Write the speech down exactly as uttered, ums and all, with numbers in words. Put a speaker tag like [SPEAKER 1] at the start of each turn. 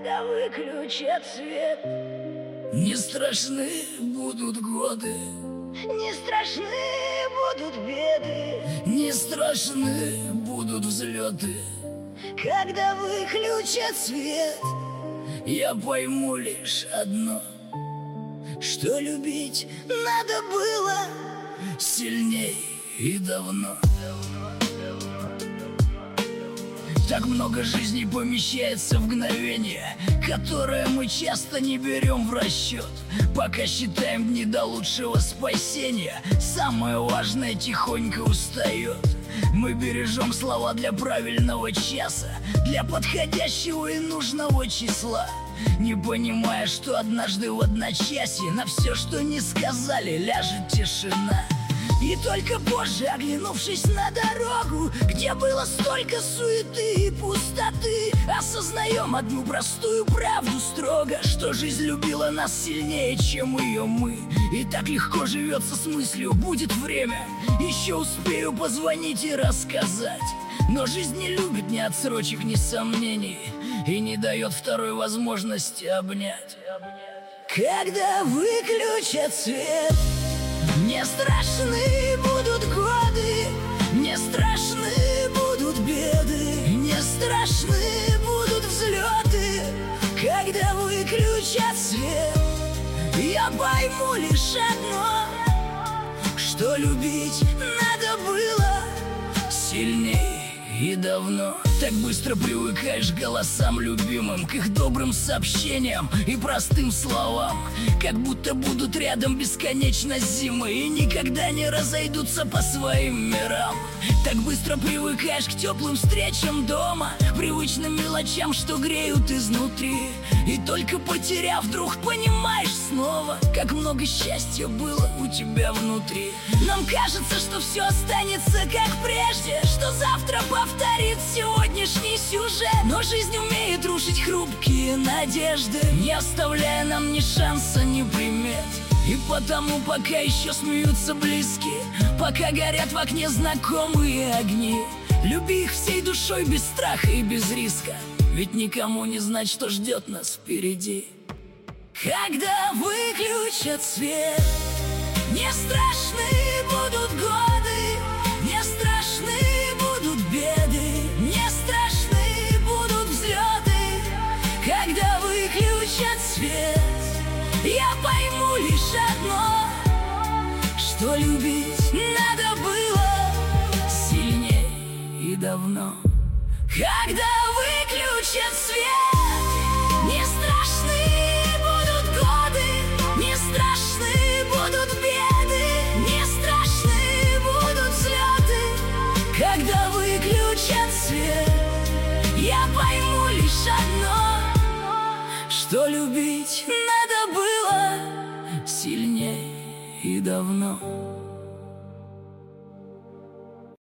[SPEAKER 1] когда выключат свет.
[SPEAKER 2] Не страшны будут годы,
[SPEAKER 1] не страшны будут беды,
[SPEAKER 2] не страшны будут взлеты.
[SPEAKER 1] когда выключат свет.
[SPEAKER 2] Я пойму лишь одно,
[SPEAKER 1] что любить надо было
[SPEAKER 2] сильней и давно. Так много жизней помещается в мгновение, которое мы часто не берем в расчет. Пока считаем дни до лучшего спасения, самое важное тихонько устает. Мы бережем слова для правильного часа, для подходящего и нужного числа, не понимая, что однажды в одночасье на все, что не сказали, ляжет тишина. И только позже, оглянувшись на дорогу, где было столько суеты и пустоты, осознаем одну простую правду строго, что жизнь любила нас сильнее, чем ее мы. И так легко живется с мыслью: будет время, еще успею позвонить и рассказать. Но жизнь не любит ни отсрочек, ни сомнений, и не дает второй возможности обнять.
[SPEAKER 1] Когда выключат свет, не страшны будут годы, не страшны будут беды, не страшны будут взлеты. Когда выключат свет, я пойму лишь одно, что любить надо было
[SPEAKER 2] сильней и давно. Так быстро привыкаешь к голосам любимым, к их добрым сообщениям и простым словам, как будто будут рядом бесконечно зимы и никогда не разойдутся по своим мирам. Так быстро привыкаешь к теплым встречам дома, привычным мелочам, что греют изнутри. И только потеряв, вдруг понимаешь снова, как много счастья было у тебя внутри.
[SPEAKER 1] Нам кажется, что все останется как прежде, что завтра повторит сегодняшний сюжет. Но жизнь умеет рушить хрупкие надежды,
[SPEAKER 2] не оставляя нам ни шанса, ни примет. И потому, пока еще смеются близкие, пока горят в окне знакомые огни, люби их всей душой, без страха и без риска, ведь никому не знать, что ждет нас впереди.
[SPEAKER 1] Когда выключат свет, не страшны будут годы, не страшны будут беды, не страшны будут взлеты. Когда выключат свет, я пойму лишь одно, что любить надо было
[SPEAKER 2] сильнее и давно.
[SPEAKER 1] Когда выключат свет, не страшны будут годы, не страшны будут беды, не страшны будут взлеты. Когда выключат свет, я пойму лишь одно,
[SPEAKER 2] что любить
[SPEAKER 1] надо было
[SPEAKER 2] сильнее и давно.